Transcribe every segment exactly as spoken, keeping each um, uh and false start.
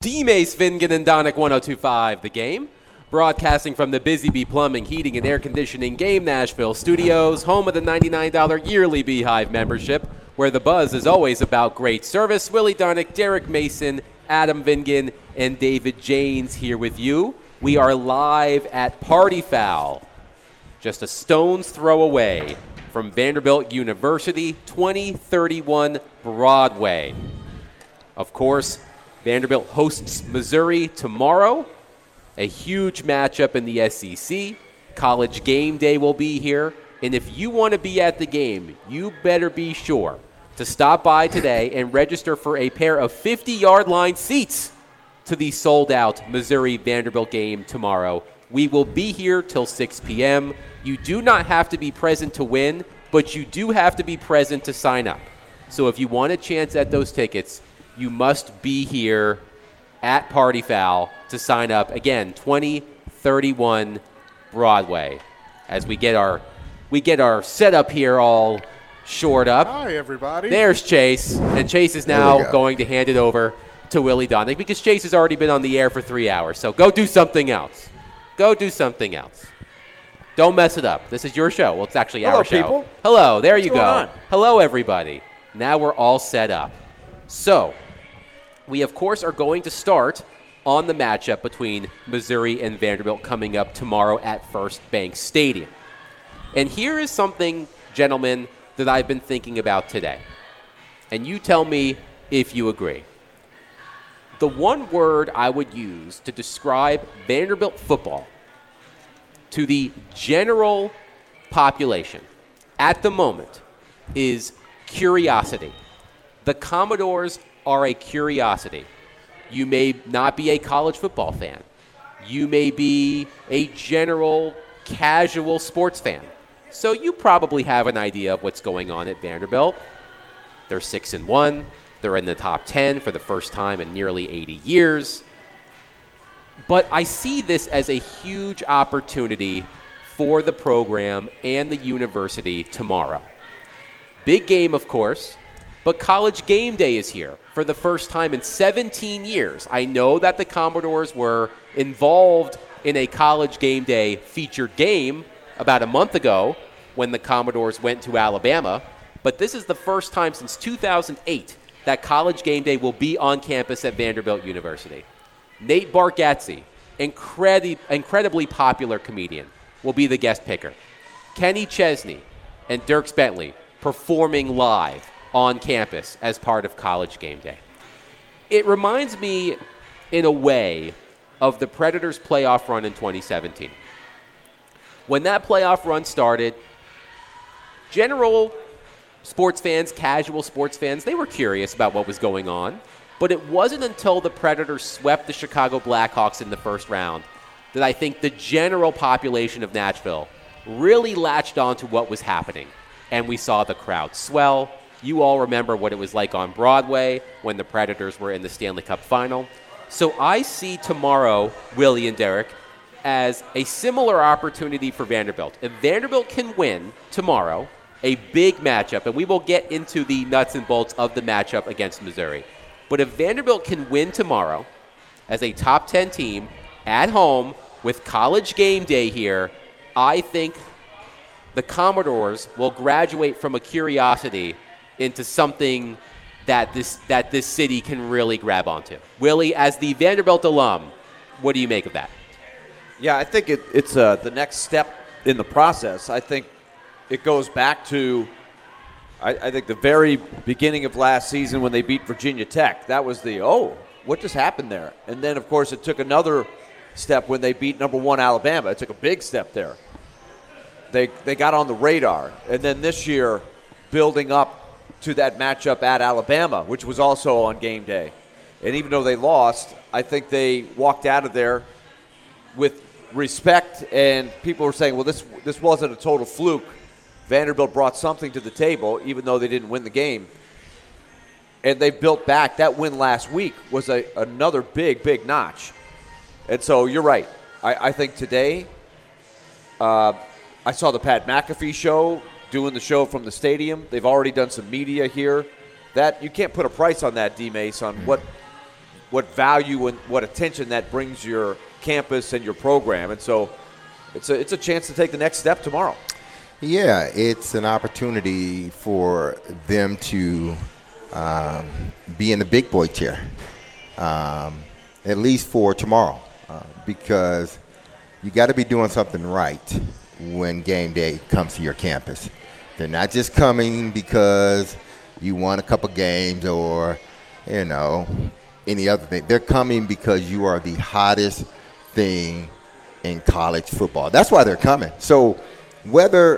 D-Mace, Vingan, and Donick, one oh two point five The Game. Broadcasting from the Busy Bee Plumbing, Heating, and Air Conditioning Game Nashville studios, home of the ninety-nine dollars yearly Beehive membership, where the buzz is always about great service. Willie Donick, Derek Mason, Adam Vingan, and David Janes here with you. We are live at Party Foul, just a stone's throw away from Vanderbilt University, twenty thirty-one Broadway. Of course, Vanderbilt hosts Missouri tomorrow. A huge matchup in the S E C. College Game Day will be here. And if you want to be at the game, you better be sure to stop by today and register for a pair of fifty-yard line seats to the sold-out Missouri-Vanderbilt game tomorrow. We will be here till six p.m. You do not have to be present to win, but you do have to be present to sign up. So if you want a chance at those tickets, you must be here at Party Foul to sign up. Again, twenty thirty-one Broadway. As we get our we get our setup here all shored up. Hi, everybody. There's Chase, and Chase is now go. going to hand it over to Willie Donick because Chase has already been on the air for three hours. So go do something else. Go do something else. Don't mess it up. This is your show. Well, it's actually Hello, our show. People. Hello, there What's you going go. on? Hello, everybody. Now we're all set up. So, we, of course, are going to start on the matchup between Missouri and Vanderbilt coming up tomorrow at First Bank Stadium. And here is something, gentlemen, that I've been thinking about today. And you tell me if you agree. The one word I would use to describe Vanderbilt football to the general population at the moment is curiosity. The Commodores are a curiosity. You may not be a college football fan. You may be a general casual sports fan. So you probably have an idea of what's going on at Vanderbilt. They're six and one. They're in the top ten for the first time in nearly eighty years. But I see this as a huge opportunity for the program and the university tomorrow. Big game, of course. But College Game Day is here for the first time in seventeen years. I know that the Commodores were involved in a College Game Day featured game about a month ago when the Commodores went to Alabama. But this is the first time since two thousand eight that College Game Day will be on campus at Vanderbilt University. Nate Bargatze, incredi- incredibly popular comedian, will be the guest picker. Kenny Chesney and Dierks Bentley performing live on campus as part of College Game Day. It reminds me, in a way, of the Predators' playoff run in twenty seventeen. When that playoff run started, general sports fans, casual sports fans, they were curious about what was going on, but it wasn't until the Predators swept the Chicago Blackhawks in the first round that I think the general population of Nashville really latched on to what was happening, and we saw the crowd swell. You all remember what it was like on Broadway when the Predators were in the Stanley Cup final. So I see tomorrow, Willie and Derek, as a similar opportunity for Vanderbilt. If Vanderbilt can win tomorrow, a big matchup, and we will get into the nuts and bolts of the matchup against Missouri. But if Vanderbilt can win tomorrow as a top ten team at home with College Game Day here, I think the Commodores will graduate from a curiosity into something that this that this city can really grab onto. Willie, as the Vanderbilt alum, what do you make of that? Yeah, I think it, it's uh, the next step in the process. I think it goes back to, I, I think, the very beginning of last season when they beat Virginia Tech. That was the, oh, what just happened there? And then, of course, it took another step when they beat number one Alabama. It took a big step there. They they got on the radar. And then this year, building up to that matchup at Alabama, which was also on game day. And even though they lost, I think they walked out of there with respect, and people were saying, well, this this wasn't a total fluke. Vanderbilt brought something to the table, even though they didn't win the game. And they built back. That win last week was a, another big, big notch. And so you're right. I, I think today, uh, I saw the Pat McAfee show, doing the show from the stadium. They've already done some media here. That you can't put a price on that, D-Mace, on what what value and what attention that brings your campus and your program. And so it's a, it's a chance to take the next step tomorrow. Yeah, it's an opportunity for them to um, be in the big boy chair, um, at least for tomorrow, uh, because you got to be doing something right when game day comes to your campus. They're not just coming because you won a couple games or, you know, any other thing. They're coming because you are the hottest thing in college football. That's why they're coming. So whether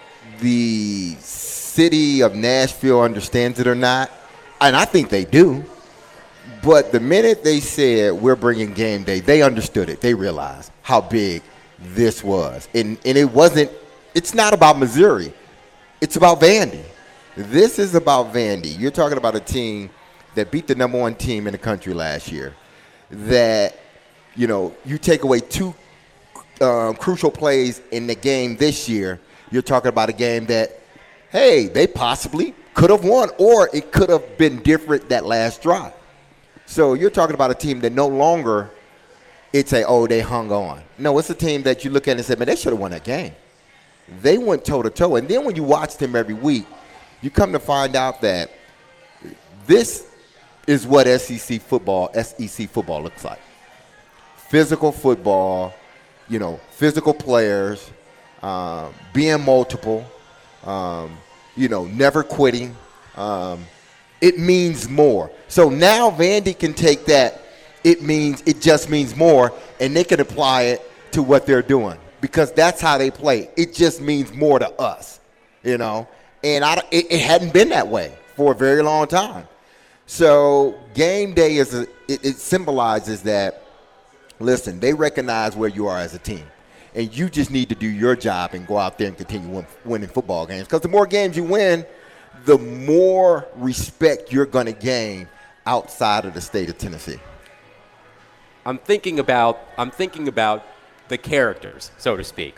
the city of Nashville understands it or not, and I think they do, but the minute they said we're bringing game day, they understood it. They realized how big this was. And, and it wasn't, it's not about Missouri. It's about Vandy. This is about Vandy. You're talking about a team that beat the number one team in the country last year, that, you know, you take away two uh, crucial plays in the game this year, you're talking about a game that, hey, they possibly could have won, or it could have been different that last drive. So you're talking about a team that no longer it's a, oh, they hung on. No, it's a team that you look at and say, man, they should have won that game. They went toe-to-toe. And then when you watch them every week, you come to find out that this is what S E C football, S E C football looks like. Physical football, you know, physical players, um, being multiple, um, you know, never quitting. Um, it means more. So now Vandy can take that, it means, it just means more, and they can apply it to what they're doing because that's how they play. It just means more to us, you know. And I, it, it hadn't been that way for a very long time. So game day is a, it, it symbolizes that, listen, they recognize where you are as a team. And you just need to do your job and go out there and continue win, winning football games. Because the more games you win, the more respect you're going to gain outside of the state of Tennessee. I'm thinking about I'm thinking about the characters, so to speak,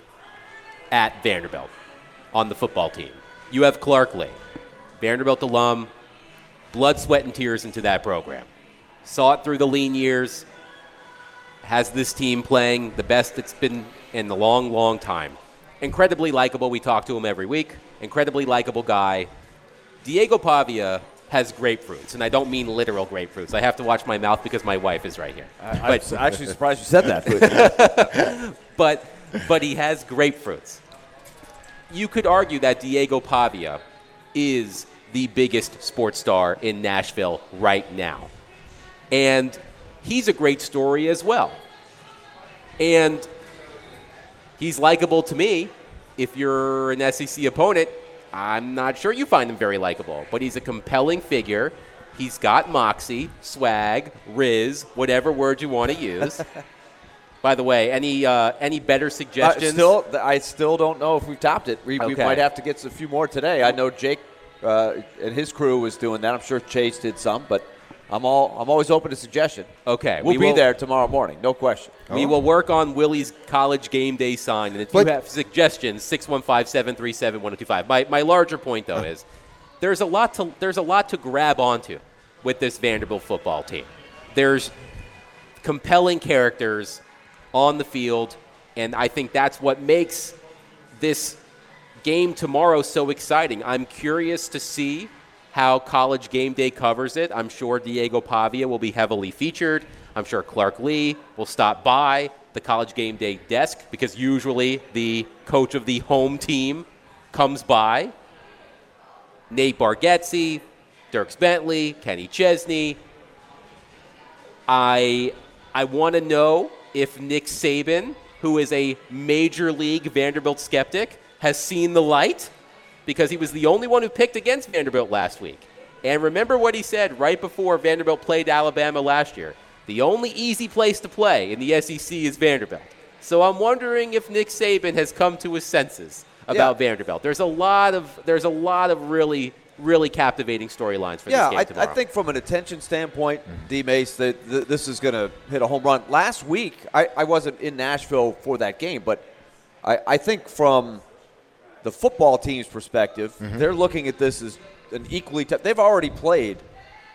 at Vanderbilt on the football team. You have Clark Lee, Vanderbilt alum, blood, sweat, and tears into that program. Saw it through the lean years, has this team playing the best it's been in a long, long time. Incredibly likable. We talk to him every week. Incredibly likable guy. Diego Pavia has grapefruits, and I don't mean literal grapefruits. I have to watch my mouth because my wife is right here. I, I'm actually surprised you said that. but, but he has grapefruits. You could argue that Diego Pavia is the biggest sports star in Nashville right now. And he's a great story as well. And he's likable to me. If you're an S E C opponent, I'm not sure you find him very likable. But he's a compelling figure. He's got moxie, swag, riz, whatever word you want to use. By the way, any uh, any better suggestions? Uh, still, I still don't know if we've topped it. We, okay. we might have to get a few more today. I know Jake uh, and his crew was doing that. I'm sure Chase did some, but I'm all I'm always open to suggestion. Okay, we'll we be will, there tomorrow morning, no question. We oh. will work on Willie's college game day sign, and if but, you have suggestions, six one five, seven three seven, one oh two five. My my larger point though uh, is there's a lot to there's a lot to grab onto with this Vanderbilt football team. There's compelling characters on the field, and I think that's what makes this game tomorrow so exciting. I'm curious to see how College Game Day covers it. I'm sure Diego Pavia will be heavily featured. I'm sure Clark Lee will stop by the College Game Day desk because usually the coach of the home team comes by. Nate Bargatze, Dierks Bentley, Kenny Chesney. I I want to know if Nick Saban, who is a major league Vanderbilt skeptic, has seen the light, because he was the only one who picked against Vanderbilt last week. And remember what he said right before Vanderbilt played Alabama last year. The only easy place to play in the S E C is Vanderbilt. So I'm wondering if Nick Saban has come to his senses about yeah. Vanderbilt. There's a lot of there's a lot of really really captivating storylines for yeah, this game tomorrow. Yeah, I think from an attention standpoint, mm-hmm. D. Mace, that th- this is going to hit a home run. Last week, I, I wasn't in Nashville for that game, but I, I think from the football team's perspective, mm-hmm. they're looking at this as an equally tough. They've already played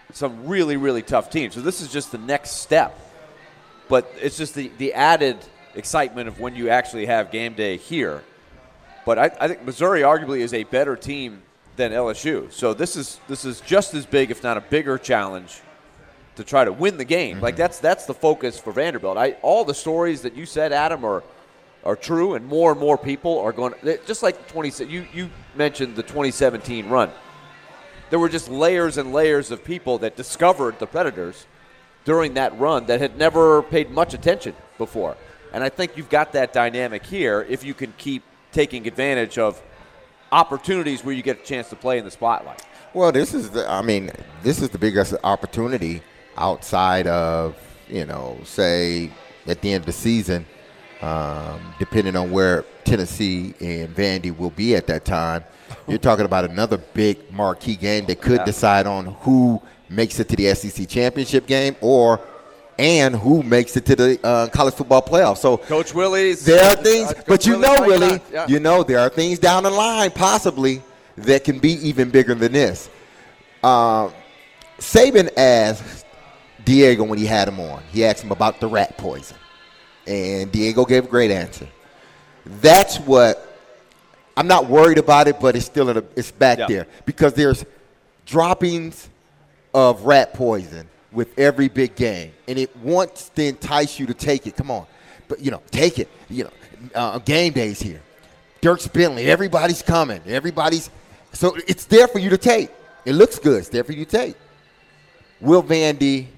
some really, really tough teams. So this is just the next step. But it's just the, the added excitement of when you actually have game day here. But I, I think Missouri arguably is a better team than L S U. So this is this is just as big, if not a bigger challenge to try to win the game. Mm-hmm. Like that's that's the focus for Vanderbilt. I, all the stories that you said, Adam, are are true, and more and more people are going to, just like twenty you you mentioned the twenty seventeen run. There were just layers and layers of people that discovered the Predators during that run that had never paid much attention before. And I think you've got that dynamic here if you can keep taking advantage of opportunities where you get a chance to play in the spotlight. Well, this is the, I mean, this is the biggest opportunity outside of, you know, say at the end of the season, um, depending on where Tennessee and Vandy will be at that time. You're talking about another big marquee game that could yeah. decide on who makes it to the S E C championship game or and who makes it to the uh, college football playoff. So Coach Willie's there are things, uh, but you Willie's know, Willie, yeah. you know there are things down the line possibly that can be even bigger than this. Uh, Saban asked Diego when he had him on. He asked him about the rat poison, and Diego gave a great answer. That's what I'm not worried about it, but it's still in a, it's back yeah. there because there's droppings of rat poison with every big game, and it wants to entice you to take it. Come on, but you know, take it. You know, uh, game days here. Dirk Bentley, everybody's coming. Everybody's so it's there for you to take. It looks good. It's there for you to take. Will Vandy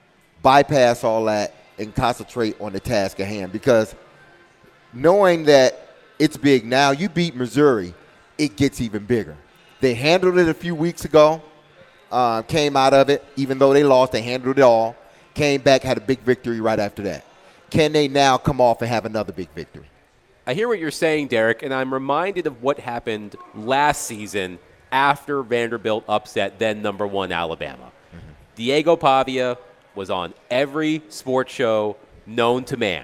bypass all that and concentrate on the task at hand? Because knowing that it's big now, you beat Missouri, it gets even bigger. They handled it a few weeks ago. Uh, came out of it, even though they lost, they handled it all. Came back, had a big victory right after that. Can they now come off and have another big victory? I hear what you're saying, Derek, and I'm reminded of what happened last season after Vanderbilt upset then number one Alabama. Mm-hmm. Diego Pavia was on every sports show known to man.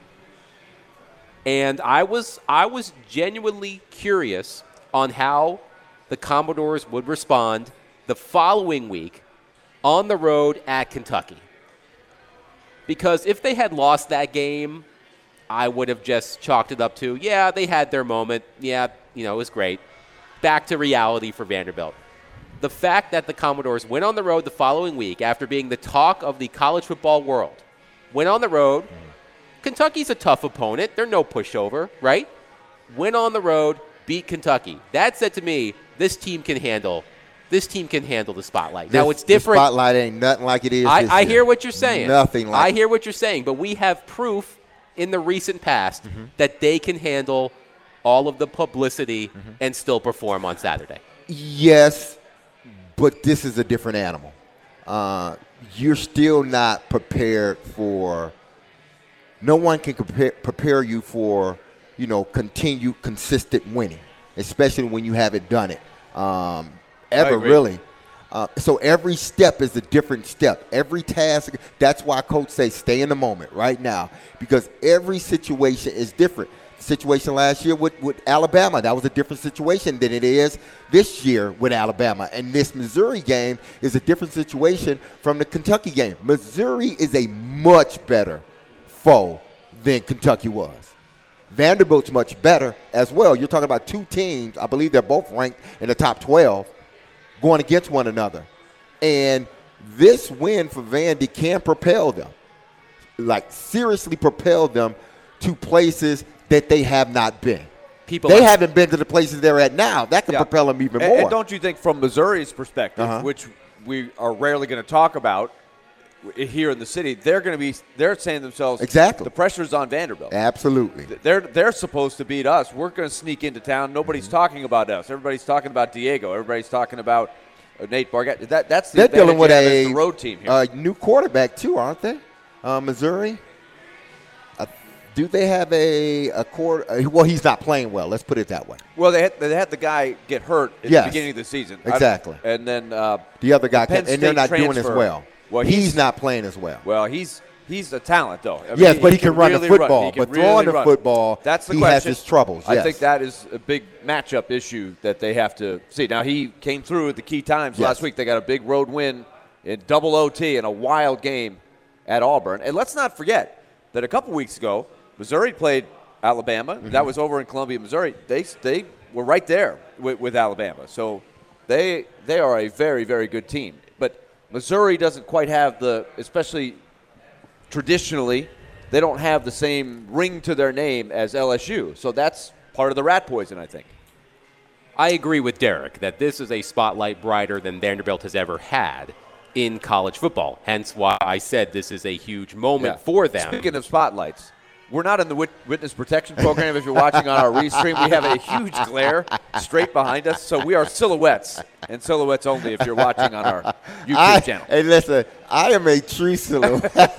And I was I was genuinely curious on how the Commodores would respond the following week on the road at Kentucky. Because if they had lost that game, I would have just chalked it up to, yeah, they had their moment. Yeah, you know, it was great. Back to reality for Vanderbilt. The fact that the Commodores went on the road the following week after being the talk of the college football world, went on the road. Mm-hmm. Kentucky's a tough opponent. They're no pushover, right? Went on the road, beat Kentucky. That said to me, this team can handle This team can handle the spotlight. This, now, it's different. The spotlight ain't nothing like it is I, this I year. hear what you're saying. Nothing like I it. hear what you're saying, but we have proof in the recent past mm-hmm. that they can handle all of the publicity mm-hmm. and still perform on Saturday. Yes, but this is a different animal. Uh, you're still not prepared for – no one can prepare, prepare you for, you know, continued consistent winning, especially when you haven't done it. Um Ever really. Uh, so every step is a different step. Every task, that's why coach says stay in the moment right now because every situation is different. The situation last year with, with Alabama, that was a different situation than it is this year with Alabama. And this Missouri game is a different situation from the Kentucky game. Missouri is a much better foe than Kentucky was. Vanderbilt's much better as well. You're talking about two teams, I believe they're both ranked in the top twelve. Going against one another. And this win for Vandy can propel them, like seriously propel them to places that they have not been. People they like, haven't been to the places they're at now. That can yeah. propel them even and, more. And don't you think from Missouri's perspective, uh-huh. which we are rarely going to talk about here in the city, they're going to be they're saying to themselves, exactly. the pressure's on Vanderbilt. Absolutely. They're they're supposed to beat us. We're going to sneak into town. Nobody's mm-hmm. talking about us. Everybody's talking about Diego. Everybody's talking about uh, Nate Bargatze. That that's the they're dealing with a the road team here. Uh, new quarterback too, aren't they? Uh, Missouri. Uh, do they have a a quarter? Uh, well, he's not playing well. Let's put it that way. Well, they had, they had the guy get hurt at yes. the beginning of the season. Exactly. I, and then uh, the other guy, the can, and they're not transfer, doing as well. Well, he's, he's not playing as well. Well, he's he's a talent, though. I mean, yes, he, but he, he can, can run really the football. Run. But really throwing the run. football, That's the he question. has his troubles. Yes. I think that is a big matchup issue that they have to see. Now, he came through at the key times yes. last week. They got a big road win in double O T in a wild game at Auburn. And let's not forget that a couple weeks ago, Missouri played Alabama. Mm-hmm. That was over in Columbia, Missouri. They they were right there with, with Alabama. So they they are a very, very good team. But Missouri doesn't quite have the, especially traditionally, they don't have the same ring to their name as L S U. So that's part of the rat poison, I think. I agree with Derek that this is a spotlight brighter than Vanderbilt has ever had in college football. Hence why I said this is a huge moment Yeah. for them. Speaking of spotlights, we're not in the wit- witness protection program. If you're watching on our restream, we have a huge glare straight behind us. So we are silhouettes, and silhouettes only if you're watching on our YouTube I, channel. Hey, listen, I am a true silhouette.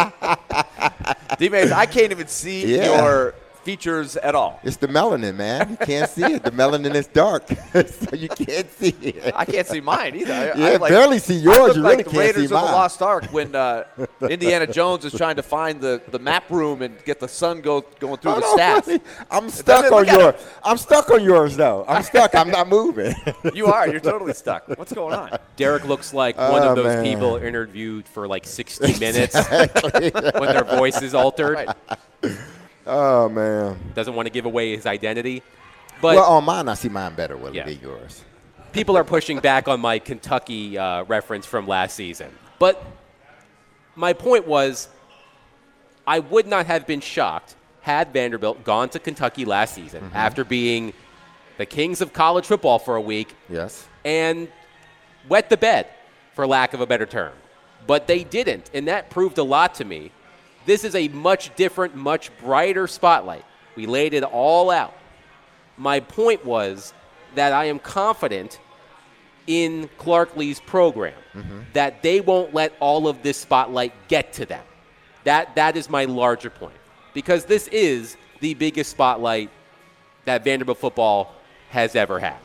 D-Mays, I can't even see Yeah. your features at all. It's the melanin, man. You can't see it. The melanin is dark, so you can't see it. I can't see mine either. I, Yeah, I like, barely see I yours. look You like really the can't Raiders see of the mine. Lost Ark when uh, Indiana Jones is trying to find the, the map room and get the sun go, going through Oh, the no, stats. really? I'm stuck Look on at yours. him. I'm stuck on yours, though. I'm stuck. I'm not moving. You are. You're totally stuck. What's going on? Derek looks like one Oh, of those man. people interviewed for like sixty minutes when their voice is altered. Right. Oh, man. Doesn't want to give away his identity. But Well, on mine, I see mine better, Willie, Yeah. than yours. people are pushing back on my Kentucky uh, reference from last season. But my point was, I would not have been shocked had Vanderbilt gone to Kentucky last season Mm-hmm. after being the kings of college football for a week Yes. and wet the bed, for lack of a better term. But they didn't, and that proved a lot to me. This is a much different, much brighter spotlight. We laid it all out. My point was that I am confident in Clark Lee's program, Mm-hmm. that they won't let all of this spotlight get to them. That That is my larger point. Because this is the biggest spotlight that Vanderbilt football has ever had.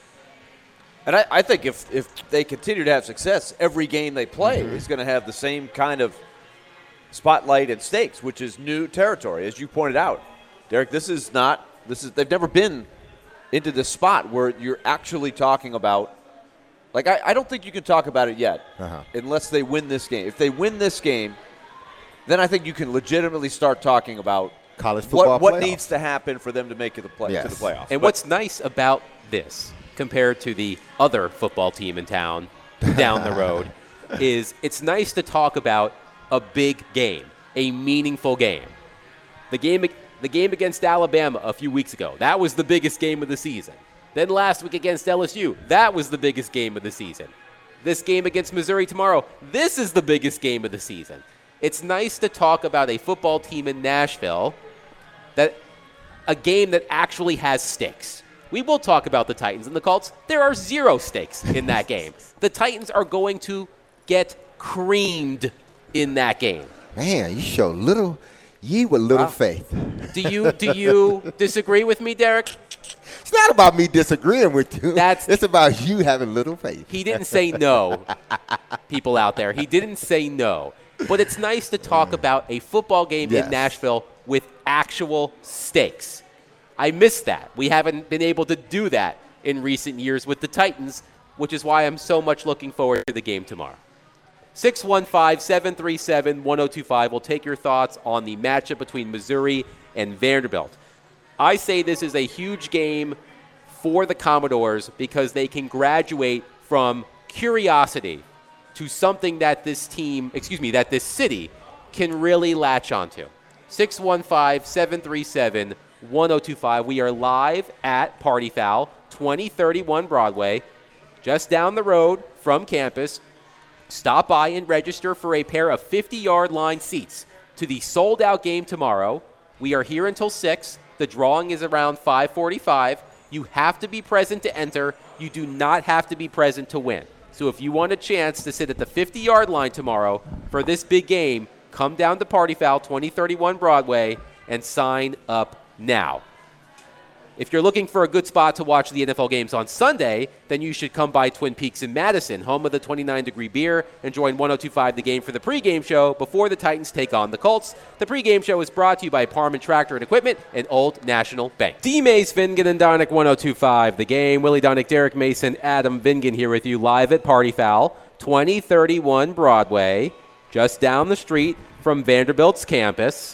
And I, I think if, if they continue to have success, every game they play Mm-hmm. is going to have the same kind of spotlight and stakes, which is new territory, as you pointed out. Derek, this is not – this is they've never been into this spot where you're actually talking about – like, I, I don't think you can talk about it yet Uh-huh. unless they win this game. If they win this game, then I think you can legitimately start talking about College football what, what playoff. needs to happen for them to make it the play, Yes. to the playoffs. And But- what's nice about this, compared to the other football team in town down the road, is it's nice to talk about a big game, a meaningful game. The game, the game against Alabama a few weeks ago, that was the biggest game of the season. Then last week against L S U, that was the biggest game of the season. This game against Missouri tomorrow, this is the biggest game of the season. It's nice to talk about a football team in Nashville, that a game that actually has stakes. We will talk about the Titans and the Colts. There are zero stakes in that game. The Titans are going to get creamed in that game. Man, you show little, ye with little Wow. faith. Do you do you disagree with me, Derek? It's not about me disagreeing with you. That's- it's about you having little faith. He didn't say no, people out there. He didn't say no. But it's nice to talk about a football game Yes. in Nashville with actual stakes. I miss that. We haven't been able to do that in recent years with the Titans, which is why I'm so much looking forward to the game tomorrow. six one five, seven three seven, one oh two five. We'll take your thoughts on the matchup between Missouri and Vanderbilt. I say this is a huge game for the Commodores because they can graduate from curiosity to something that this team, excuse me, that this city can really latch onto. six one five, seven three seven, one oh two five. We are live at Party Foul, twenty thirty-one Broadway, just down the road from campus. Stop by and register for a pair of fifty-yard line seats to the sold-out game tomorrow. We are here until six. The drawing is around five forty-five. You have to be present to enter. You do not have to be present to win. So if you want a chance to sit at the fifty-yard line tomorrow for this big game, come down to Party Foul, twenty thirty-one Broadway, and sign up now. If you're looking for a good spot to watch the N F L games on Sunday, then you should come by Twin Peaks in Madison, home of the twenty-nine degree beer, and join one oh two five The Game for the pregame show before the Titans take on the Colts. The pregame show is brought to you by Parman Tractor and Equipment and Old National Bank. D. Mays, Vingan, and Donick, one oh two five The Game. Willie Donick, Derek Mason, Adam Vingan here with you live at Party Foul, twenty thirty-one Broadway, just down the street from Vanderbilt's campus.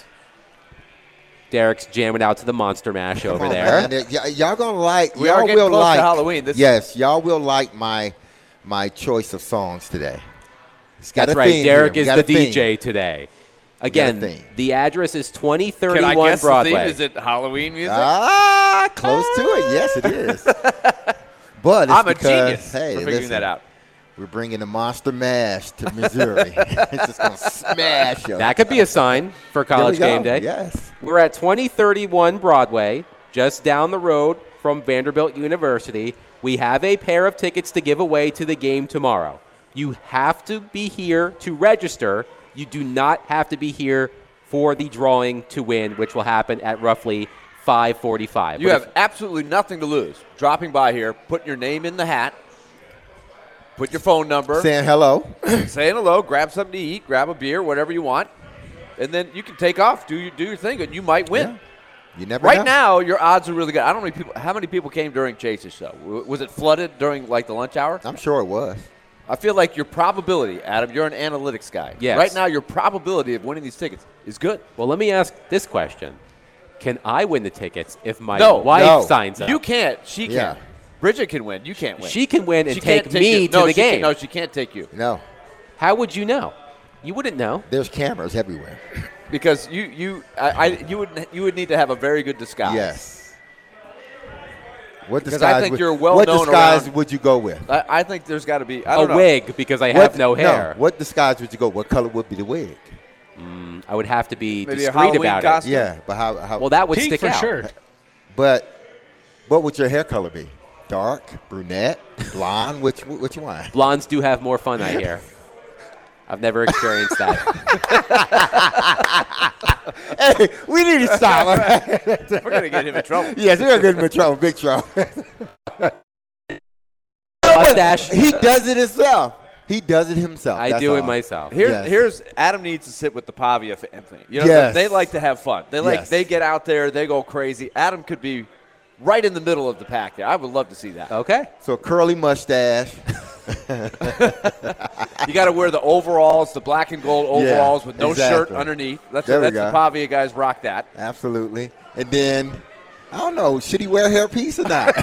Derek's jamming out to the Monster Mash Come over on, there. man. Y- y'all gonna like. We y'all are getting will close like to Halloween. This yes, y'all will like my my choice of songs today. It's got That's a right. theme Derek here. We is got the a theme. D J today. got a Again, theme. the address is twenty Can I thirty-one guess Broadway. the theme? Is it Halloween music? Ah, close to it. Yes, it is. But it's I'm a because, genius hey, for figuring listen, that out. We're bringing the Monster Mash to Missouri. It's just gonna smash them. That could be a sign for There we College go. Game Day. Yes. We're at twenty thirty-one Broadway, just down the road from Vanderbilt University. We have a pair of tickets to give away to the game tomorrow. You have to be here to register. You do not have to be here for the drawing to win, which will happen at roughly five forty-five. You But have if- absolutely nothing to lose. Dropping by here, putting your name in the hat, put your phone number, Saying hello. saying hello, grab something to eat, grab a beer, whatever you want, and then you can take off, do your do your thing, and you might win. Yeah. You never Right know. now, your odds are really good. I don't know how many people, how many people came during Chase's show. W- Was it flooded during like the lunch hour? I'm sure it was. I feel like your probability, Adam, you're an analytics guy. Yes. Right now, your probability of winning these tickets is good. well, let me ask this question. Can I win the tickets if my No, wife no. signs up? You can't. She Yeah. can. Bridget can win. You can't win. She can win and She take can't take me you. to no, the she game. Can, no, she can't take you No. How would you know? You wouldn't know. There's cameras everywhere. because you you I, I you would you would need to have a very good disguise. Yes. What Because disguise I think would, you're well What known disguise around- would you go with? I, I think there's got to be I A don't know. wig because I What- have no hair. What disguise would you go? What color would be the wig? I would have to be Maybe a discreet Halloween about costume. Yeah, but how? how it. Well, that would Pink stick for out. sure. but what would your hair color be? Dark, brunette, blonde? Which which one? Blondes do have more fun, I hear. I've never experienced that. Hey, we need to stop. We're gonna get him in trouble. Yes, we're gonna get him in trouble, big trouble. Mustache. He does it himself. He does it himself. I That's do it all. myself. Here's Yes. here's Adam needs to sit with the Pavia family. You know, Yes. they, they like to have fun. They like Yes. they get out there, they go crazy. Adam could be right in the middle of the pack there. I would love to see that. Okay. So curly mustache. You got to wear the overalls, the black and gold overalls with no shirt exactly. underneath. That's There we that's go. the Pavia guys rock that. Absolutely. And then I don't know, should he wear a hairpiece or not?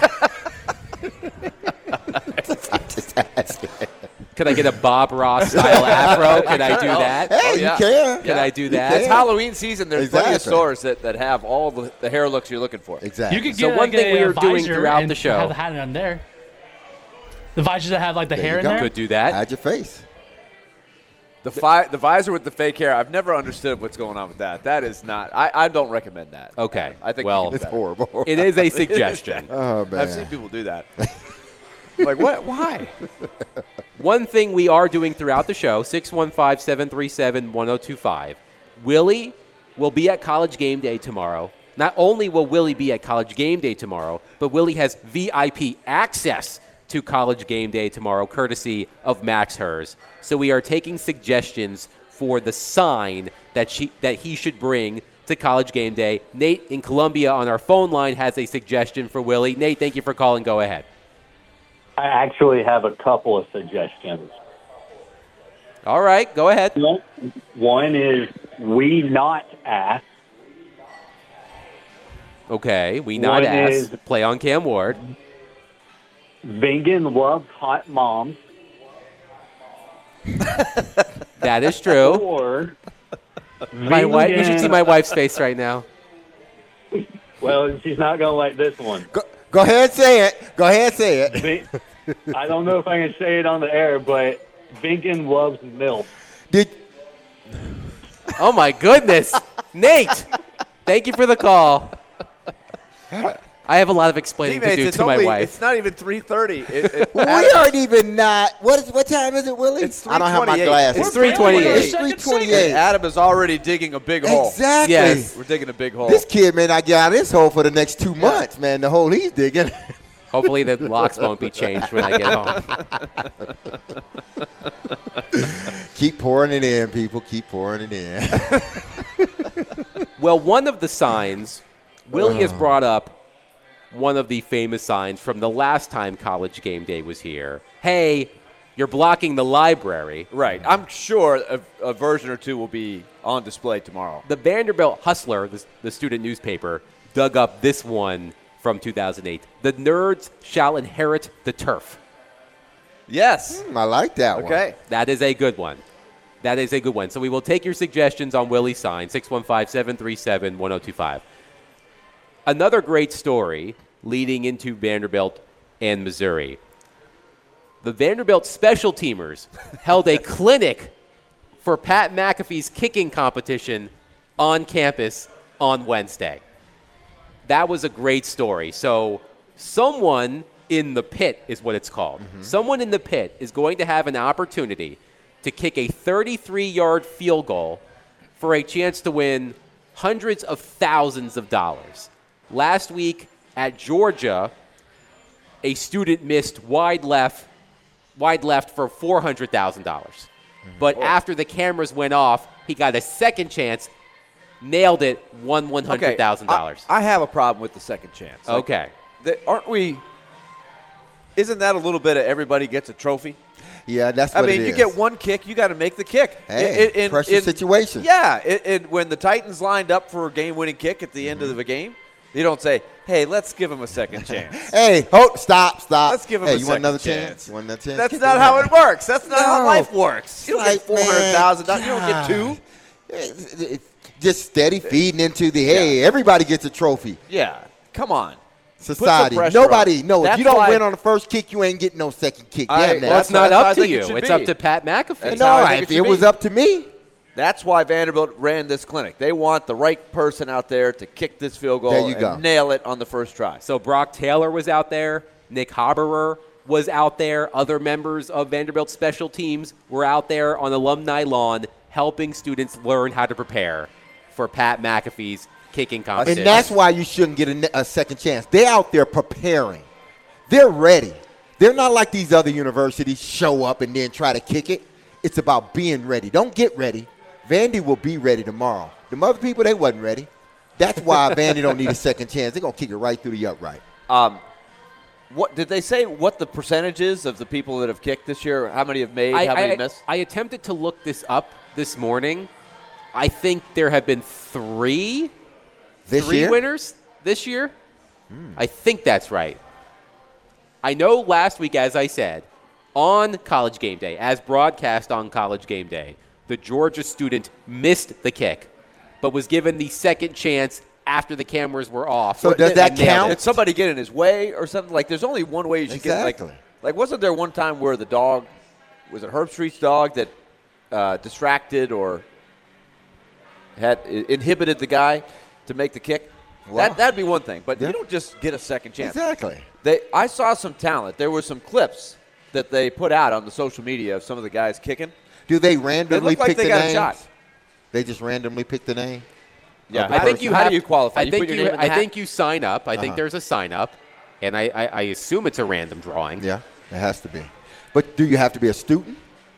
I'm just asking. Could I get a Bob Ross style afro? Could I do that? Hey, Oh, yeah. you can. Can I do You that? can. It's Halloween season. There's plenty of Exactly. stores that, that have all the, the hair looks you're looking for. Exactly. You could So get one like thing a, we a were doing visor throughout and the show- have the hat on there. The visors that have like the There hair you in go. there. Could do that. Hide your face. The fi- the visor with the fake hair. I've never understood what's going on with that. That is not. I, I don't recommend that. Okay. I think Well, you can do It's better. horrible. It is a suggestion. Oh, man. I've seen people do that. Like what? Why? One thing we are doing throughout the show, six one five, seven three seven, one oh two five. Willie will be at College Game Day tomorrow. Not only will Willie be at College Game Day tomorrow, but Willie has V I P access to College Game Day tomorrow, courtesy of Max Hers. So we are taking suggestions for the sign that she that he should bring to College Game Day. Nate in Columbia on our phone line has a suggestion for Willie. Nate, thank you for calling. Go ahead. I actually have a couple of suggestions. All right, go ahead. One is we not ask. Okay, we not One ask. is- Play on Cam Ward. Vingan loves hot moms. That is true. Or My wife. You should see Vingan- my wife's face right now. Well, she's not going to like this one. Go, go ahead and say it. Go ahead and say it. Vin- I don't know if I can say it on the air, but Vingan loves milk. Did Oh my goodness, Nate! Thank you for the call. I have a lot of explaining to Teammates, do it's to my only, wife. It's not even three thirty. It, it, we Adam- aren't even not. What is? What time is it, Willie? It's I don't have my three twenty-eight. glasses. It's three twenty-eight. It's three twenty-eight. Adam is already digging a big hole. Exactly. Yes. We're digging a big hole. This kid may not get out of this hole for the next two months, man. The hole he's digging. Hopefully the locks won't be changed when I get home. Keep pouring it in, people. Keep pouring it in. Well, one of the signs, Willie has brought up one of the famous signs from the last time College Game Day was here. Hey, You're blocking the library. Right. I'm sure a, a version or two will be on display tomorrow. The Vanderbilt Hustler, the, the student newspaper, dug up this one from two thousand eight. The nerds shall inherit the turf. Yes. I like that one. Okay. That is a good one. That is a good one. So we will take your suggestions on Willie's sign, six one five, seven three seven, one oh two five. Another great story leading into Vanderbilt and Missouri. The Vanderbilt special teamers held a clinic for Pat McAfee's kicking competition on campus on Wednesday. That was a great story. So someone in the pit is what it's called. Mm-hmm. Someone in the pit is going to have an opportunity to kick a thirty-three-yard field goal for a chance to win hundreds of thousands of dollars. Last week at Georgia, a student missed wide left wide left for four hundred thousand dollars. Mm-hmm. But oh. after the cameras went off, he got a second chance, nailed it, won one hundred thousand dollars. Okay. I, I have a problem with the second chance. Like, okay. The, aren't we – isn't that a little bit of everybody gets a trophy? Yeah, that's I what mean, it you is. get one kick, you got to make the kick. Hey, in, in, pressure in, situation. Yeah, it, it, when the Titans lined up for a game-winning kick at the end mm-hmm. of the game, you don't say, hey, let's give him a second chance. Hey, hold, stop, stop. Let's give him hey, a you second want another chance. chance? You want another chance? That's Kick not it how in. it works. That's not no. how life works. You don't like, get four hundred thousand dollars. You don't get two. Just steady feeding into the, hey, yeah. everybody gets a trophy. Yeah, come on. Society. Nobody, on. no, That's if you don't why, win on the first kick, you ain't getting no second kick. I, Damn well, it's not up to you. It it's be. up to Pat McAfee. That's no, how I think if it, it was be. up to me. That's why Vanderbilt ran this clinic. They want the right person out there to kick this field goal there you and go. nail it on the first try. So Brock Taylor was out there. Nick Haberer was out there. Other members of Vanderbilt special teams were out there on alumni lawn helping students learn how to prepare for Pat McAfee's kicking competition. And that's why you shouldn't get a, a second chance. They're out there preparing. They're ready. They're not like these other universities show up and then try to kick it. It's about being ready. Don't get ready. Vandy will be ready tomorrow. The other people, they wasn't ready. That's why Vandy don't need a second chance. They're going to kick it right through the upright. Um, what did they say what the percentage is of the people that have kicked this year? How many have made? I, how many I, missed? I attempted to look this up this morning. I think there have been three, this three year? winners this year. Hmm. I think that's right. I know last week, as I said, on College Game Day, as broadcast on College Game Day, the Georgia student missed the kick, but was given the second chance after the cameras were off. So does that count? Did somebody get in his way or something? Like, there's only one way you should exactly. get. Like, like, wasn't there one time where the dog, was it Herb Street's dog that uh, distracted or had inhibited the guy to make the kick? Wow. That that'd be one thing, but yeah. you don't just get a second chance. Exactly. They, I saw some talent. There were some clips that they put out on the social media of some of the guys kicking. Do they randomly They look like pick they the got names? a shot. They just randomly pick the name? Yeah, the I think person? you How have, do you qualify? I You think put your you. name in the I hat? think you sign up. I Uh-huh. think there's a sign up, and I, I, I assume it's a random drawing. Yeah, it has to be. But do you have to be a student?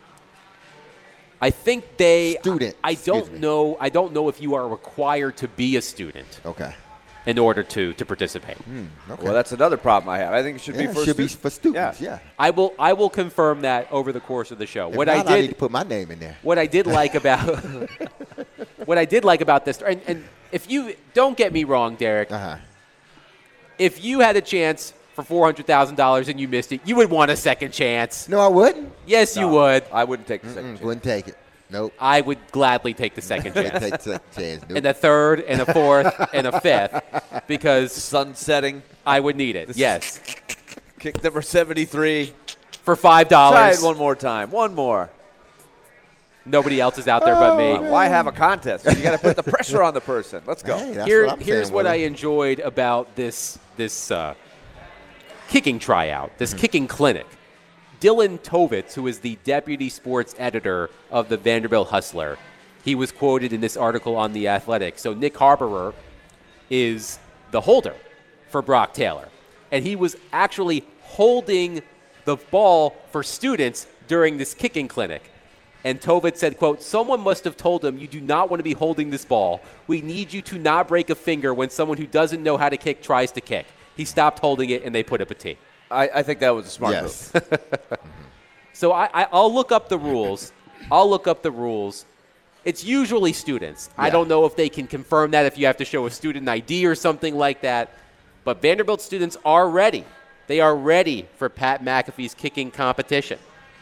I think they. Student, I don't excuse me. know. I don't know if you are required to be a student Okay. in order to to participate. Hmm, okay. Well, that's another problem I have. I think it should yeah, be for it should be students. for students, yeah. I will. I will confirm that over the course of the show. If what not, I I need to did. put my name in there. What I did like about. what I did like about this, and, and if you don't get me wrong, Derek, Uh-huh. if you had a chance for four hundred thousand dollars and you missed it, you would want a second chance. No, I wouldn't. Yes, you No, would. I wouldn't take the second Mm-mm, chance. wouldn't take it. Nope. I would gladly take the second Wouldn't chance. take the second chance. Nope. And a third, and a fourth, and a fifth, because Sun setting. I would need it. Yes, Kick number seventy-three. for five Try dollars. it one more time. One more. Nobody else is out there but me. Uh, Why have a contest? You got to put the pressure on the person. Let's go. Hey, that's Here, what I'm here's saying, what I Willie. enjoyed about this this uh, kicking tryout, this Mm-hmm. kicking clinic. Dylan Tovitz, who is the deputy sports editor of the Vanderbilt Hustler, he was quoted in this article on The Athletic. So Nick Haberer is the holder for Brock Taylor, and he was actually holding the ball for students during this kicking clinic. And Tovitz said, quote, "Someone must have told him you do not want to be holding this ball. We need you to not break a finger when someone who doesn't know how to kick tries to kick." He stopped holding it, and they put up a T. I, I think that was a smart Yes. move. So I, I, I'll look up the rules. I'll look up the rules. It's usually students. I Yeah. don't know if they can confirm that, if you have to show a student I D or something like that. But Vanderbilt students are ready. They are ready for Pat McAfee's kicking competition.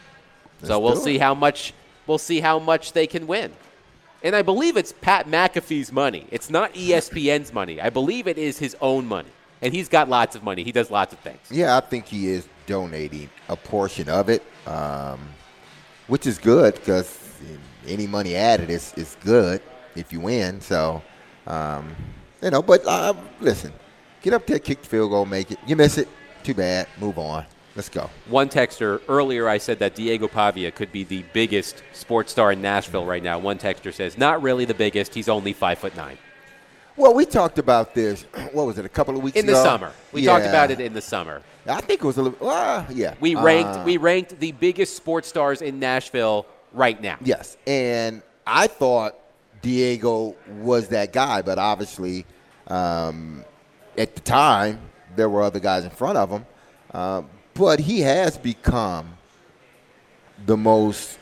so we'll do see it. how much we'll see how much they can win. And I believe it's Pat McAfee's money. It's not E S P N's money. I believe it is his own money. And he's got lots of money. He does lots of things. Yeah, I think he is donating a portion of it, um, which is good because any money added is, is good if you win. So, um, you know, but uh, listen, get up there, kick the field goal, make it. You miss it, too bad. Move on. Let's go. One texter, earlier I said that Diego Pavia could be the biggest sports star in Nashville right now. One texter says, not really the biggest. He's only five foot nine. Well, we talked about this, what was it, a couple of weeks In ago? the summer. We Yeah. talked about it in the summer. I think it was a little, uh, yeah. We ranked Uh, we ranked the biggest sports stars in Nashville right now. Yes, and I thought Diego was that guy, but obviously um, at the time there were other guys in front of him. Um, but he has become the most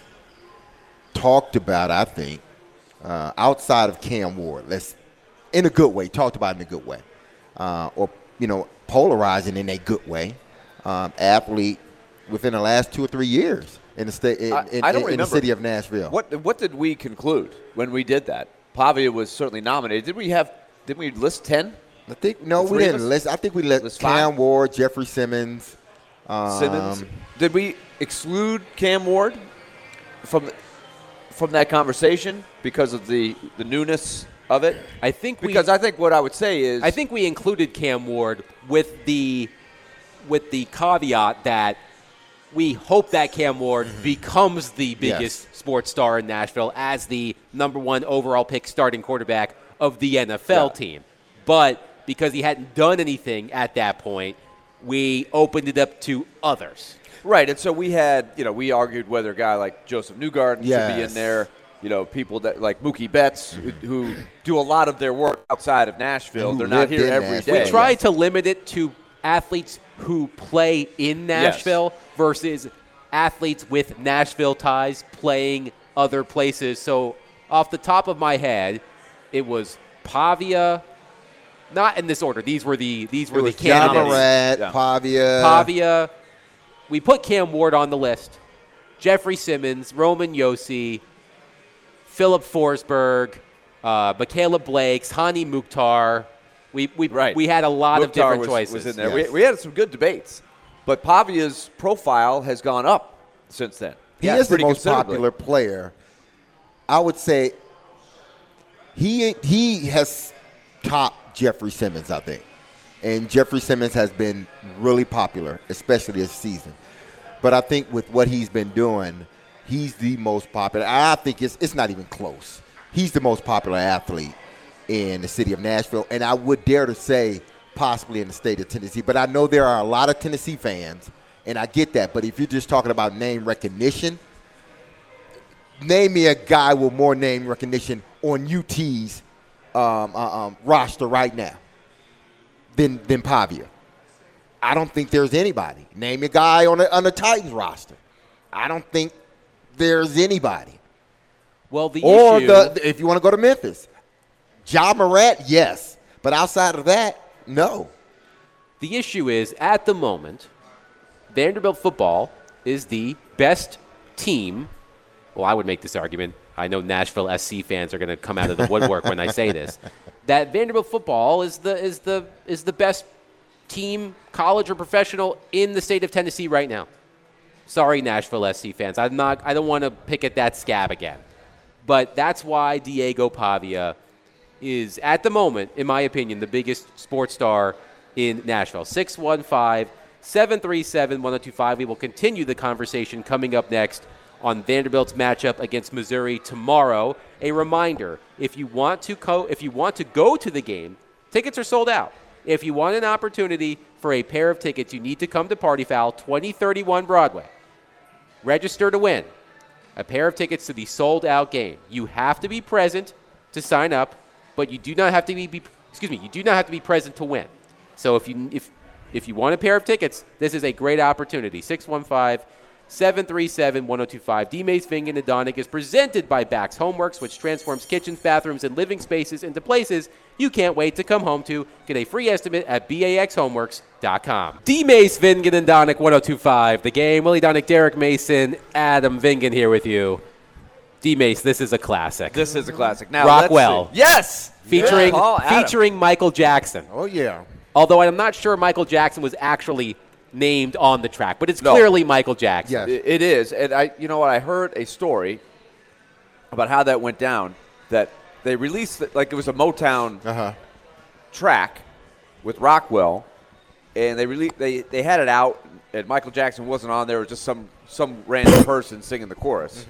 talked about, I think, uh, outside of Cam Ward. Let's, in a good way, talked about in a good way, uh, or you know, polarizing in a good way. Um, athlete within the last two or three years in the state, in, I- in, I don't in the remember. city of Nashville. What what did we conclude when we did that? Pavia was certainly nominated. Did we have? Did we list ten? I think no, The we three of didn't us? list. I think we let List Cam five? Ward, Jeffrey Simmons, um, Simmons. Did we exclude Cam Ward from the, from that conversation because of the the newness of it? I think we Because I think what I would say is I think we included Cam Ward with the with the caveat that we hope that Cam Ward becomes the biggest Yes. sports star in Nashville as the number one overall pick starting quarterback of the N F L Yeah. team. But because he hadn't done anything at that point, we opened it up to others. right. And so we had you know we argued whether a guy like Joseph Newgarden should be Yes. in there. You know, people that like Mookie Betts who, who do a lot of their work outside of Nashville. Who They're not lived here in every Nashville. day. We tried to limit it to athletes who play in Nashville versus athletes with Nashville ties playing other places. So off the top of my head, it was Pavia, not in this order. These were the these were it the was John candidates. Morant, Yeah. Pavia. Pavia. We put Cam Ward on the list. Jeffrey Simmons, Roman Yossi, Philip Forsberg, uh, Michaela Blakes, Hani Mukhtar. We we Right. we had a lot of Mukhtar different was, choices. was in there. Yes. We, we had some good debates, but Pavia's profile has gone up since then. He Yeah, is the pretty most considerably. popular player. I would say he he has topped Jeffrey Simmons, I think. And Jeffrey Simmons has been really popular, especially this season. But I think with what he's been doing, he's the most popular. I think it's it's not even close. He's the most popular athlete in the city of Nashville, and I would dare to say possibly in the state of Tennessee. But I know there are a lot of Tennessee fans, and I get that. But if you're just talking about name recognition, name me a guy with more name recognition on U T's um, uh, um, roster right now than than Pavia. I don't think there's anybody. Name a guy on the, on the Titans roster. I don't think there's anybody. Well, the Or issue, the, if you want to go to Memphis, Ja Morant, yes. But outside of that, no. the issue is at the moment, Vanderbilt football is the best team. Well, I would make this argument. I know Nashville S C fans are going to come out of the woodwork when I say this. That Vanderbilt football is the is the is the best team, college or professional, in the state of Tennessee right now. Sorry, Nashville S C fans. I'm not. I don't want to pick at that scab again. But that's why Diego Pavia is, at the moment, in my opinion, the biggest sports star in Nashville. six one five, seven three seven, one oh two five. We will continue the conversation coming up next on Vanderbilt's matchup against Missouri tomorrow. A reminder, if you want to co- if you want to go to the game, tickets are sold out. If you want an opportunity for a pair of tickets, you need to come to Party Foul, twenty thirty-one Broadway. Register to win a pair of tickets to the sold-out game. You have to be present to sign up, but you do not have to be, be excuse me, you do not have to be present to win. So if you if if you want a pair of tickets, this is a great opportunity. six one five, seven three seven, one oh two five. D-Mace, Vingan, and Donick is presented by Bax Homeworks, which transforms kitchens, bathrooms, and living spaces into places you can't wait to come home to. Get a free estimate at bax homeworks dot com. D-Mace, Vingan, and Donick, one oh two five. The Game. Willie Donick, Derek Mason, Adam Vingan here with you. D-Mace, this is a classic. This is a classic. Now, Rockwell. Let's see. Yes! Featuring, Good call, Adam. featuring Michael Jackson. Oh, yeah. Although I'm not sure Michael Jackson was actually named on the track, but it's No. clearly Michael Jackson. Yes. It it is. And I, you know what? I heard a story about how that went down, that they released, it, like it was a Motown Uh-huh. track with Rockwell, and they rele- they they had it out, and Michael Jackson wasn't on there. It was just some some random person singing the chorus,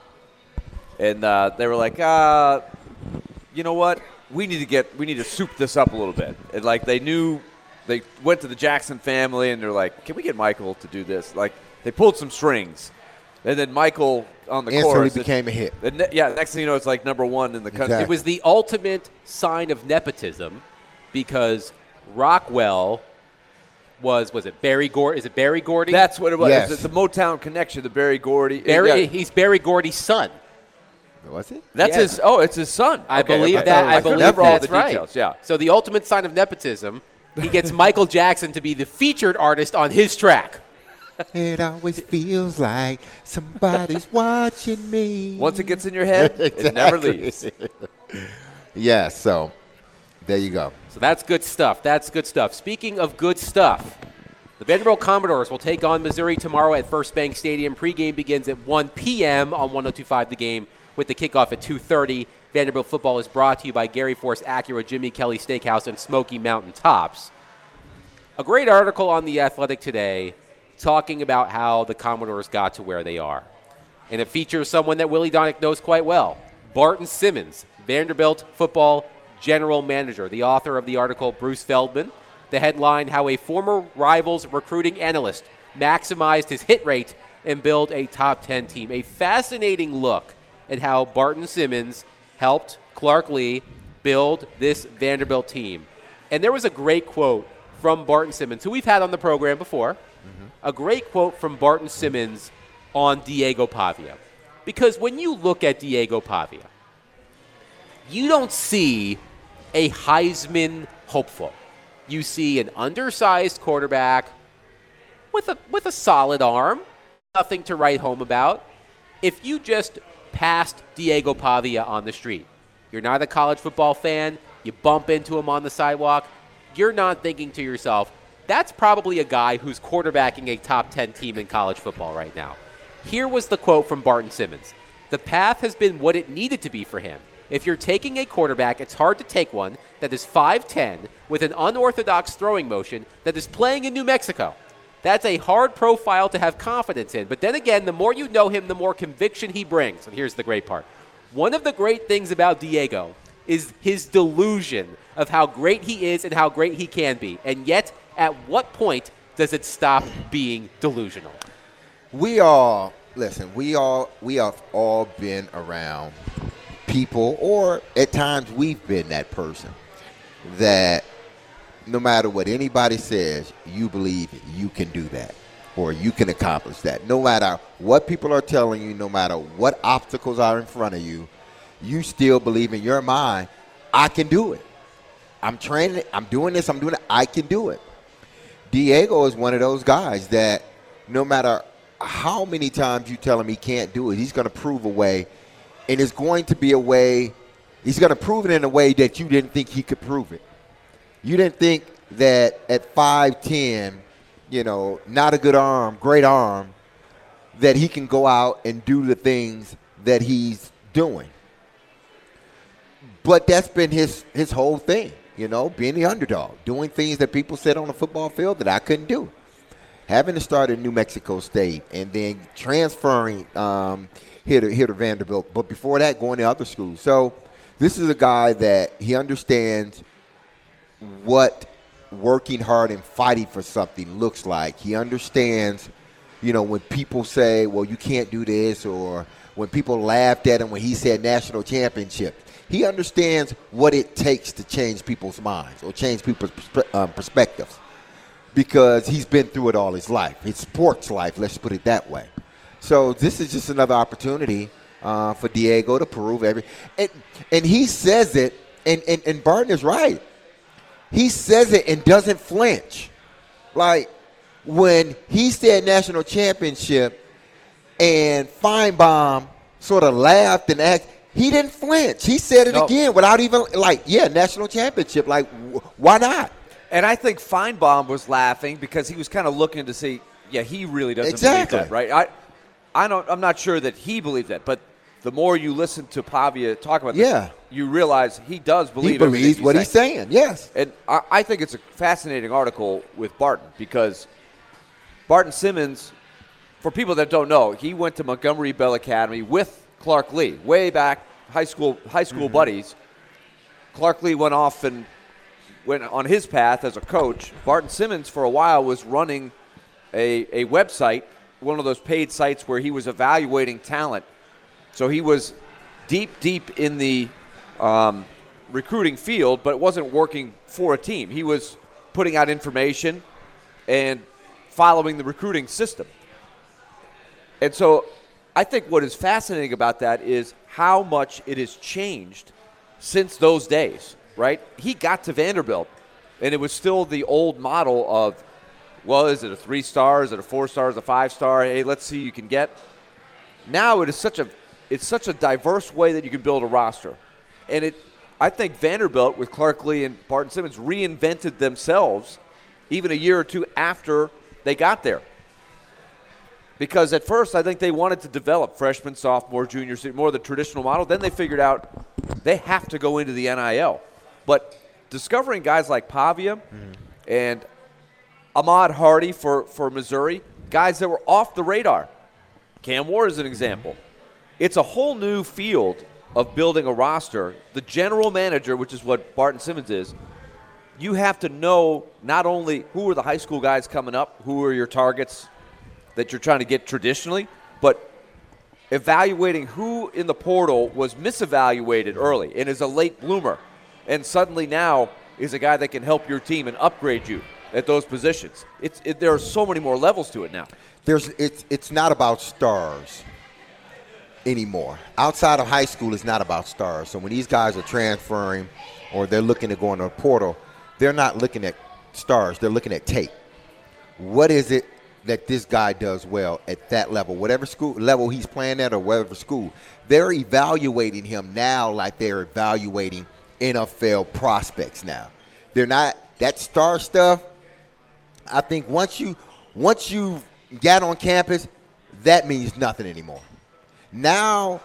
and uh, they were like, uh, you know what? We need to get we need to soup this up a little bit. And like they knew, they went to the Jackson family, and they're like, can we get Michael to do this? Like they pulled some strings, and then Michael on the Instantly chorus became a hit. and ne- yeah, next thing you know, it's like number one in the country. Exactly. It was the ultimate sign of nepotism because Rockwell was, was it Barry Gordy? Is it Barry Gordy? That's what it was. Yes. It's the Motown connection, the Barry Gordy. Barry, Yeah. he's Barry Gordy's son. Was it? That's Yeah. his. Oh, it's his son. I Okay, believe okay. that. I, couldn't believe remember all that's the right. details. Yeah. So the ultimate sign of nepotism, he gets Michael Jackson to be the featured artist on his track. It always feels like somebody's watching me. Once it gets in your head, it never Exactly. leaves. Yeah, so there you go. So that's good stuff. That's good stuff. Speaking of good stuff, the Vanderbilt Commodores will take on Missouri tomorrow at First Bank Stadium. Pregame begins at one p.m. on one oh two point five The Game with the kickoff at two thirty. Vanderbilt football is brought to you by Gary Force Acura, Jimmy Kelly Steakhouse, and Smoky Mountain Tops. A great article on The Athletic today talking about how the Commodores got to where they are. And it features someone that Willie Donick knows quite well, Barton Simmons, Vanderbilt football general manager, the author of the article, Bruce Feldman. The headline, how a former Rivals recruiting analyst maximized his hit rate and built a top ten team. A fascinating look at how Barton Simmons helped Clark Lee build this Vanderbilt team. And there was a great quote from Barton Simmons, who we've had on the program before, mm-hmm. a great quote from Barton Simmons on Diego Pavia. Because when you look at Diego Pavia, you don't see a Heisman hopeful. You see an undersized quarterback with a with a solid arm, nothing to write home about. If you just passed Diego Pavia on the street, you're not a college football fan, you bump into him on the sidewalk, you're not thinking to yourself, that's probably a guy who's quarterbacking a top ten team in college football right now. Here was the quote from Barton Simmons. The path has been what it needed to be for him. If you're taking a quarterback, it's hard to take one that is five ten with an unorthodox throwing motion that is playing in New Mexico. That's a hard profile to have confidence in. But then again, the more you know him, the more conviction he brings. And here's the great part. One of the great things about Diego is his delusion of how great he is and how great he can be. And yet, at what point does it stop being delusional? We all, listen, we all, we have all been around people, or at times we've been that person that no matter what anybody says, you believe you can do that or you can accomplish that. No matter what people are telling you, no matter what obstacles are in front of you, you still believe in your mind, I can do it. I'm training, I'm doing this, I'm doing it, I can do it. Diego is one of those guys that no matter how many times you tell him he can't do it, he's going to prove a way, and it's going to be a way, he's going to prove it in a way that you didn't think he could prove it. You didn't think that at five ten, you know, not a good arm, great arm, that he can go out and do the things that he's doing. But that's been his, his whole thing, you know, being the underdog, doing things that people said on the football field that I couldn't do. Having to start at New Mexico State and then transferring um, here to here to Vanderbilt, but before that, going to other schools. So this is a guy that he understands what working hard and fighting for something looks like. He understands, you know, when people say, well, you can't do this, or when people laughed at him when he said national championship. He understands what it takes to change people's minds or change people's perspe- um, perspectives, because he's been through it all his life, his sports life, let's put it that way. So this is just another opportunity uh, for Diego to prove every. And, and he says it, and, and, and Barton is right. He says it and doesn't flinch. Like when he said national championship and Feinbaum sort of laughed and asked, he didn't flinch. He said it No. again without even, like, yeah, national championship. Like, wh- why not? And I think Feinbaum was laughing because he was kind of looking to see, yeah, he really doesn't Exactly. believe that, right? I, I don't. I'm not sure that he believes that, but the more you listen to Pavia talk about this, Yeah. you realize he does believe He believes everything what he's he's saying, yes. And I, I think it's a fascinating article with Barton because Barton Simmons, for people that don't know, he went to Montgomery Bell Academy with Clark Lee way back, high school high school Mm-hmm. buddies. Clark Lee went off and went on his path as a coach. Barton Simmons, for a while, was running a, a website, one of those paid sites where he was evaluating talent. So he was deep, deep in the um, recruiting field, but it wasn't working for a team. He was putting out information and following the recruiting system. And so I think what is fascinating about that is how much it has changed since those days, right? He got to Vanderbilt, and it was still the old model of, well, is it a three-star, is it a four-star, is it a five-star? Hey, let's see who you can get. Now it is such a it's such a diverse way that you can build a roster. And it I think Vanderbilt, with Clark Lee and Barton Simmons, reinvented themselves even a year or two after they got there. Because at first, I think they wanted to develop freshman, sophomore, junior, senior, more of the traditional model. Then they figured out they have to go into the N I L. But discovering guys like Pavia mm-hmm. and Ahmad Hardy for, for Missouri, guys that were off the radar. Cam Ward is an example. It's a whole new field of building a roster. The general manager, which is what Barton Simmons is, you have to know not only who are the high school guys coming up, who are your targets that you're trying to get traditionally, but evaluating who in the portal was misevaluated early and is a late bloomer, and suddenly now is a guy that can help your team and upgrade you at those positions. It's it, there are so many more levels to it now. There's it's it's not about stars anymore. Outside of high school, it's not about stars. So when these guys are transferring or they're looking to go into a portal, they're not looking at stars. They're looking at tape. What is it that this guy does well at that level, whatever school level he's playing at or whatever school? They're evaluating him now like they're evaluating N F L prospects now. They're not that star stuff. I think once you once you got on campus, that means nothing anymore. Now,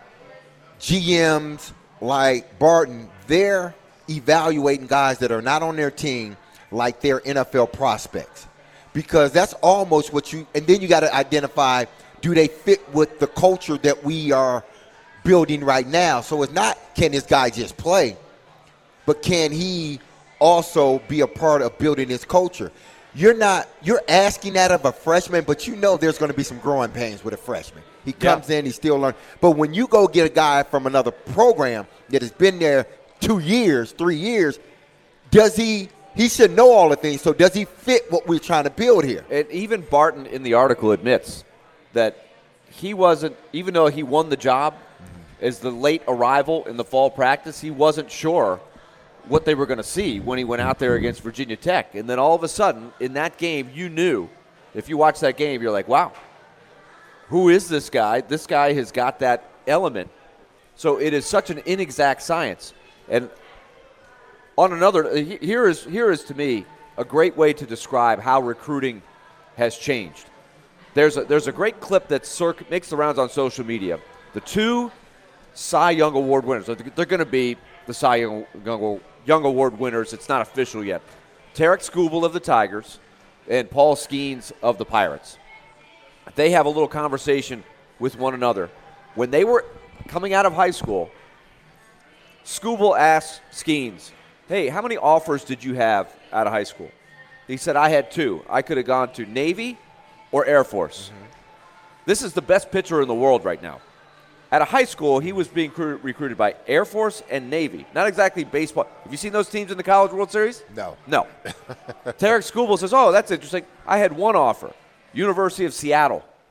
G Ms like Barton, they're evaluating guys that are not on their team like they're N F L prospects, because that's almost what you – and then you got to identify, do they fit with the culture that we are building right now? So it's not, can this guy just play, but can he also be a part of building this culture? You're not – you're asking that of a freshman, but you know there's going to be some growing pains with a freshman. He comes yeah. in, he's still learning. But when you go get a guy from another program that has been there two years, three years, does he – he should know all the things. So does he fit what we're trying to build here? And even Barton in the article admits that he wasn't – even though he won the job mm-hmm. as the late arrival in the fall practice, he wasn't sure what they were going to see when he went out there against Virginia Tech. And then all of a sudden, in that game, you knew – if you watch that game, you're like, wow. Who is this guy? This guy has got that element. So it is such an inexact science. And on another, here is, here is to me a great way to describe how recruiting has changed. There's a, there's a great clip that circ- makes the rounds on social media. The two Cy Young Award winners, they're going to be the Cy Young, Young, Young Award winners. It's not official yet. Tarek Skubal of the Tigers and Paul Skeens of the Pirates. They have a little conversation with one another. When they were coming out of high school, Skubal asked Skeens, hey, how many offers did you have out of high school? He said, I had two. I could have gone to Navy or Air Force. Mm-hmm. This is the best pitcher in the world right now. At a high school, he was being cru- recruited by Air Force and Navy. Not exactly baseball. Have you seen those teams in the College World Series? No. No. Tarek Skubal says, oh, that's interesting. I had one offer. University of Seattle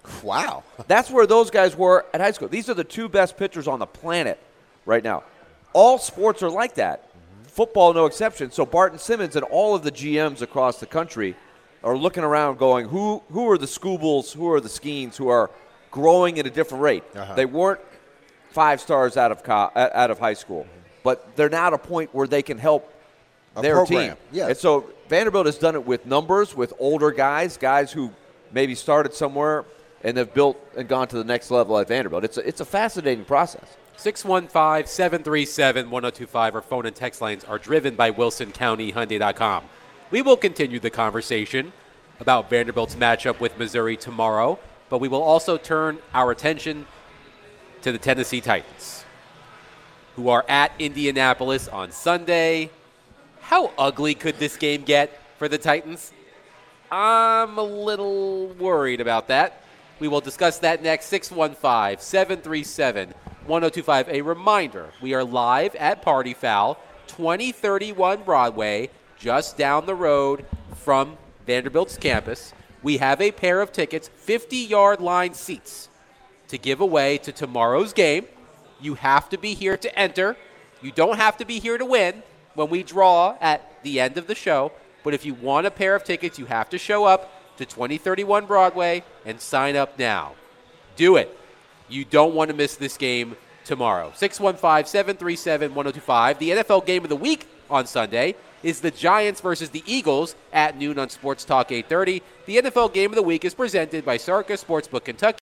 Wow. That's where those guys were at high school. These are the two best pitchers on the planet right now. All sports are like that. Mm-hmm. Football, no exception. So Barton Simmons and all of the G Ms across the country are looking around going, who who are the Scoobles, who are the Skeens, who are growing at a different rate? Uh-huh. They weren't five stars out of co- out of high school, mm-hmm. but they're now at a point where they can help a their program. team. Yes. And so Vanderbilt has done it with numbers, with older guys, guys who maybe started somewhere and have built and gone to the next level at Vanderbilt. It's a, it's a fascinating process. six one five, seven three seven, one oh two five. Our phone and text lines are driven by Wilson County Hyundai dot com. We will continue the conversation about Vanderbilt's matchup with Missouri tomorrow, but we will also turn our attention to the Tennessee Titans, who are at Indianapolis on Sunday. How ugly could this game get for the Titans? I'm a little worried about that. We will discuss that next. six one five, seven three seven, one oh two five. A reminder, we are live at Party Foul, twenty thirty-one Broadway, just down the road from Vanderbilt's campus. We have a pair of tickets, fifty-yard line seats, to give away to tomorrow's game. You have to be here to enter. You don't have to be here to win when we draw at the end of the show. But if you want a pair of tickets, you have to show up to twenty thirty-one Broadway and sign up now. Do it. You don't want to miss this game tomorrow. six one five, seven three seven, one oh two five. The N F L game of the week on Sunday is the Giants versus the Eagles at noon on Sports Talk eight thirty. The N F L game of the week is presented by Sarka Sportsbook Kentucky.